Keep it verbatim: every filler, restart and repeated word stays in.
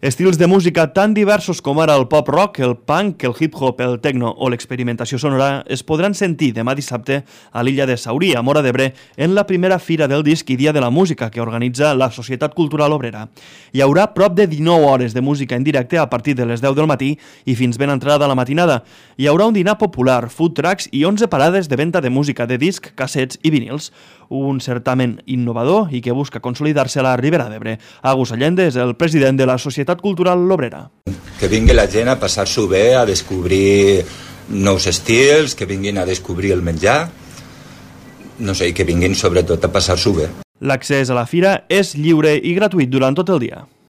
Estils de música tan diversos com ara el pop-rock, el punk, el hip-hop, el techno o l'experimentació sonora es podran sentir demà dissabte a l'illa de Saurí, a Móra d'Ebre, en la primera Fira del Disc i Dia de la Música que organitza la Societat Cultural Obrera. Hi haurà prop de dinou hores de música en directe a partir de les deu del matí i fins ben entrada la matinada. Hi haurà un dinar popular, food trucks i onze parades de venda de música de disc, cassets i vinils. Un certamen innovador i que busca consolidar-se a la Ribera d'Ebre. Agus Allende és el president de la Societat Cultural L'Obrera. Que vingui la gent a passar-s'ho bé, a descobrir nous estils, que vinguin a descobrir el menjar, no sé, i que vinguin sobretot a passar-s'ho bé. L'accés a la fira és lliure i gratuït durant tot el dia.